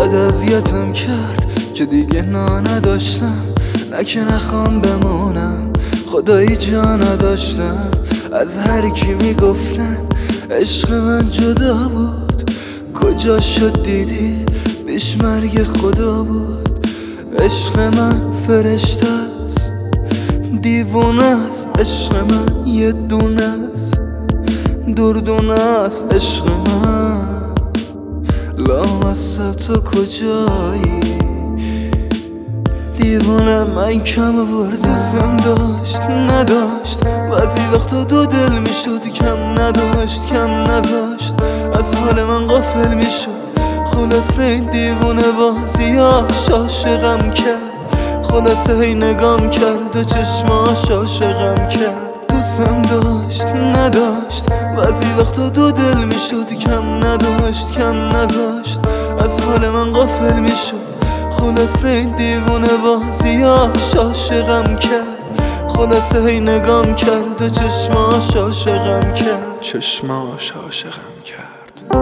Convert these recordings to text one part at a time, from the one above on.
انقدر اذیتم کرد که دیگه نداشتم، نه که نخوام بمونم، خدایی جا نداشتم. از هر کی میگفتن عشق من جدا بود، کجا شد دیدی پیش مرگ خدا بود. عشق من فرشته است، دیوونه است، عشق من یه دونه است، دردونه است عشق من. لامصب تو کجایی دیوونه؟ من کم آورد دوستم داشت نداشت، بعضی وقتا دو دل میشد، کم نداشت کم نذاشت، از حال من غافل میشد. خلاصه این دیوونه بازیاش عاشقم کرد، خلاصه هی نگام کرد و چشماش عاشقم کرد. دوستم داشت نداشت، بعضی وقتا دو دل میشد، کم نداشت کم نذاشت، از حال من غافل میشد. خلاصه این دیوونه بازیاش عاشقم کرد، خلاصه هی نگام کرد و چشماش عاشقم کرد، چشماش عاشقم کرد.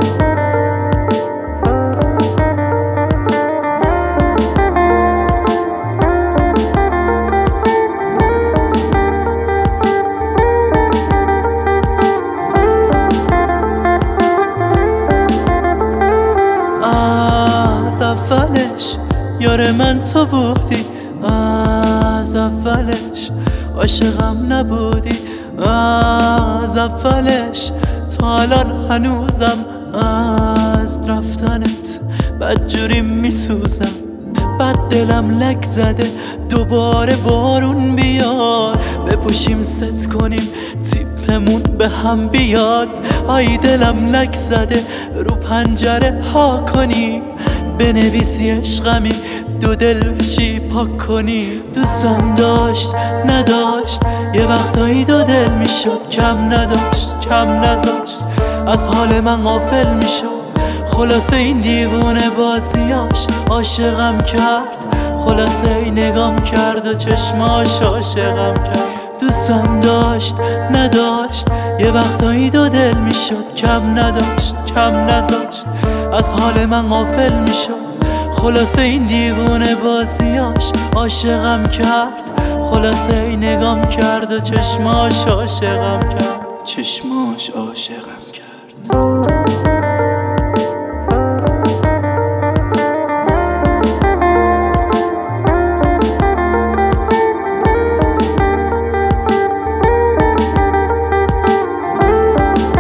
از اولش یار من تو بودی، از اولش عاشقم نبودی، از اولش تا الان هنوزم از رفتنت بدجوری میسوزم. بد دلم لک زده دوباره بارون بیاد، بپوشیم ست کنیم تیپمون به هم بیاد. آی دلم لک زده رو پنجره ها کنی، بنویسی عشقمی دو دل بشی پاک کنی. دوستم داشت نداشت، یه وقتایی دو دل میشد، کم نداشت کم نذاشت، از حال من غافل میشد. خلاصه این دیوونه بازیاش عاشقم کرد، خلاصه این نگام کرد و چشماش عاشقم کرد. دوستم داشت نداشت، یه وقتایی دو دل میشد، کم نداشت کم نذاشت، از حال من غافل میشد. خلاصه این دیوونه بازیاش عاشقم کرد، خلاصه این نگام کرد و چشماش عاشقم کرد، چشماش عاشقم کرد.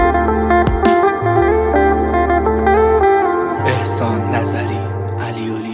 احسان نظری، علی